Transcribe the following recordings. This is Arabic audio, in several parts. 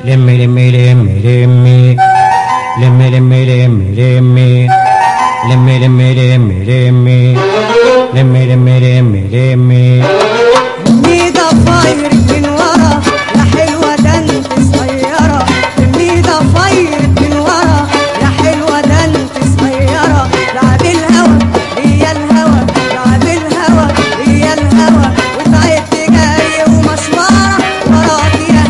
لمي لمي لمي لمي لمي لمي لمي لمي لمي لمي لمي لمي لمي لمي لمي لمي ضفايرك من ورا يا حلوة ده انت صغيرة. لمي ضفايرك من ورا يا حلوة ده انت صغيرة. لعب الهوى هي الهوى، لعب الهوى هي الهوى، وتعبت جري ومشوارة وراك يا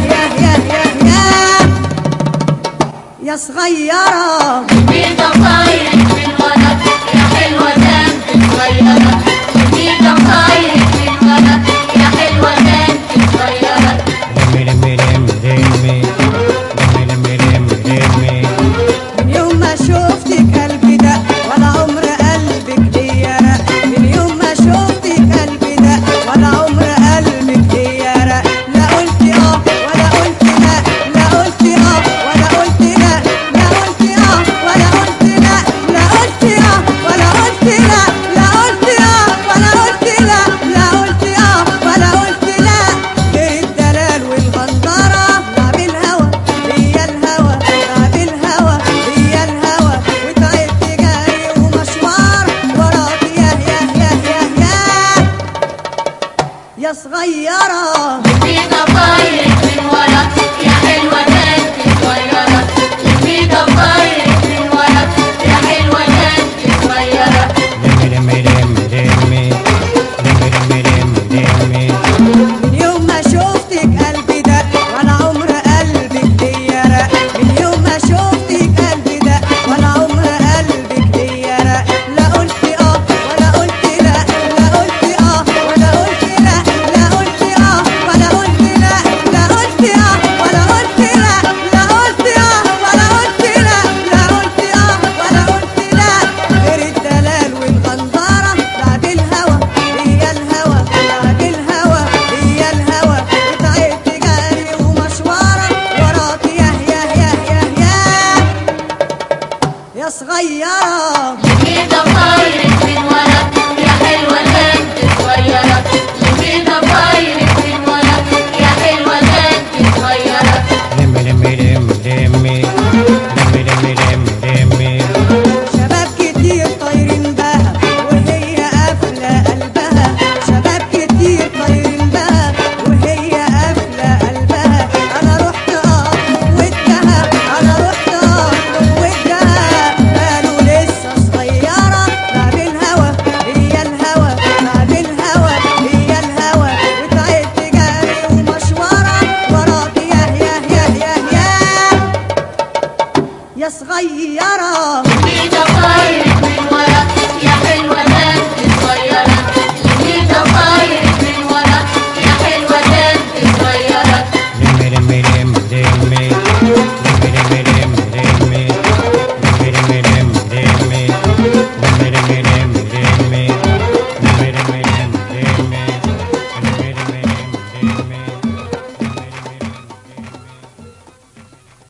يا صغيرة. لمي ضفايرك من ورا يا حلوة ده انت صغيرة. لمي ضفايرك من ورا يا حلوة ده انت صغيرة. لمي لمي لمي لمي لمي لمي لمي من يوم ما شفتك قلبي دق ولا عمر قلبك ليا رق. من يوم ما شفتك قلبي دق ولا عمر قلبك ليا رق. لا قلت اه ولا قلت لا، لا قلت اه ولا قلت لا، لا قلت اه ولا قلت لا، لا قلت اه ولا قلت لا، لا قلت اه ولا قلت لا، لا قلت اه ولا قلت لا. غير الدلال والغندرة لعب الهوى هي الهوى، لعب الهوى هي الهوى، وتعبت جري ومشوار وراك يا صغيرة. لمي ضفايرك